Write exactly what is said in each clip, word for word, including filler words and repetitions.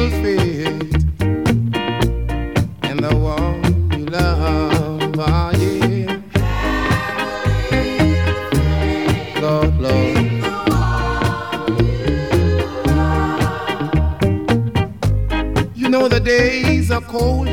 will fit in the one you love. Ah, yeah. Lord, Lord. You know the days are cold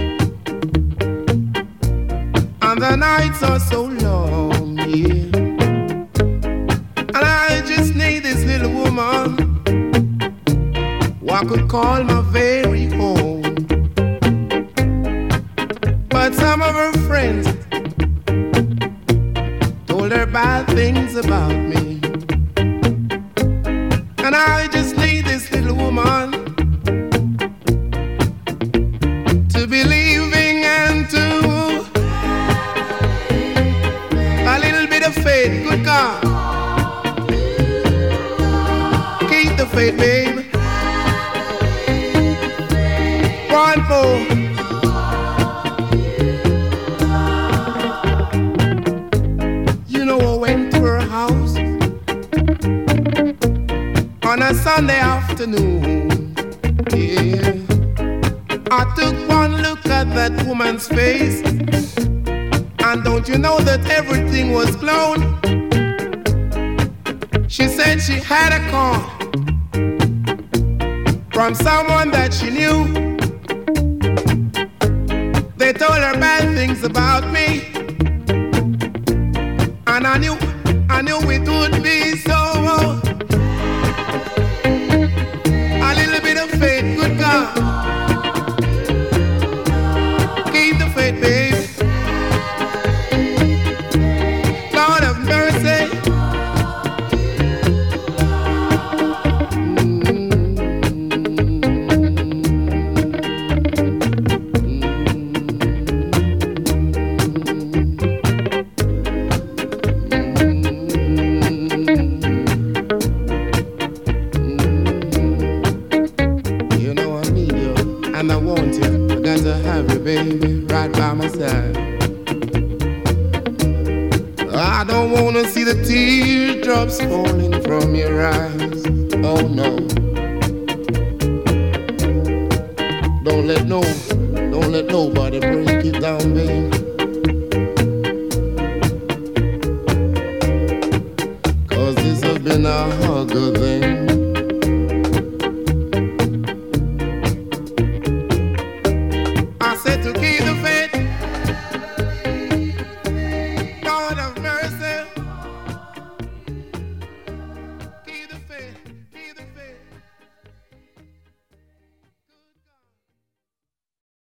and the nights are so long, yeah. And I just need this little woman who I could call my very own. But some of her friends told her bad things about me, and I just need this little woman to be leaving and to a little bit of faith. Good God, keep the faith, babe. One more. You know I went to her house on a Sunday afternoon. Yeah, I took one look at that woman's face, and don't you know that everything was blown? She said she had a call from someone that she knew. They told her bad things about me, and I knew, I knew it would be so. A little bit of faith, good God. Keep the faith, babe. Lord of mercy. Baby, right by my side. I don't wanna see the teardrops falling from your eyes. Oh no. Don't let no, don't let nobody break it down, baby. Cause this has been a hug of the